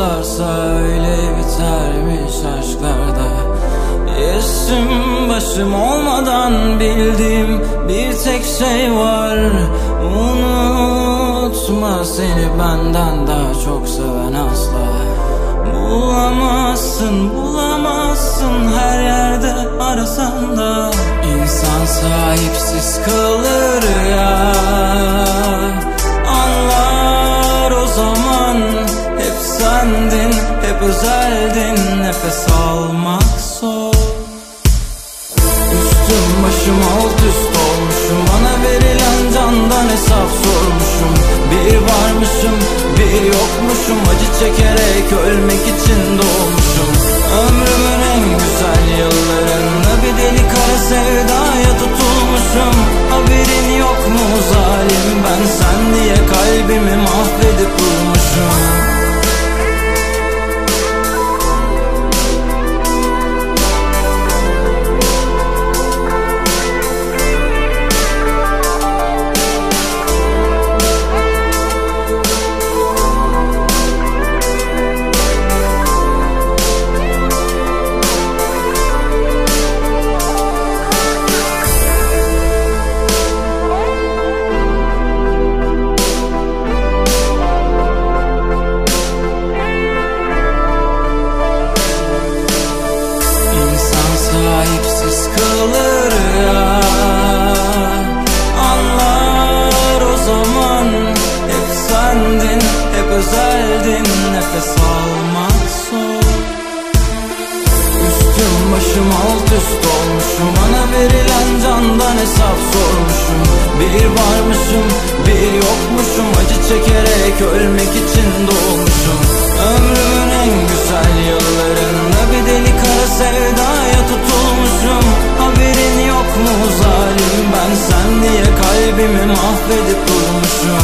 başlarsa öyle bitermiş aşklarda. Yaşım başım olmadan bildiğim bir tek şey var: unutma, seni benden daha çok seven asla bulamazsın, bulamazsın her yerde arasan da. İnsan sahipsiz kalır ya, anlar o zaman. Hep sendin, hep özeldin, nefes almak zor. Üstüm başım alt üst olmuşum, bana verilen candan hesap sormuşum. Bir varmışım, bir yokmuşum, acı çekerek ölmek için doğmuşum. Ömrümün en güzel yıllarında bir deli kara sevdaya tutulmuşum. Haberin yok mu zalim, ben sen diye kalbimi mahvedip durmuşum. Sahipsiz kalır ya, anlar o zaman. Hep sendin, hep özeldin, nefes almak zor. Üstüm başım alt üst olmuşum, bana verilen candan hesap sormuşum. Bir varmışım, bir yokmuşum, acı çekerek ölmek için doğmuşum. Ömrümün en güzel yıllarında bir deli kara sevdaya tutulmuşum. Haberin yok mu zalim, ben sen diye kalbimi mahvedip durmuşum.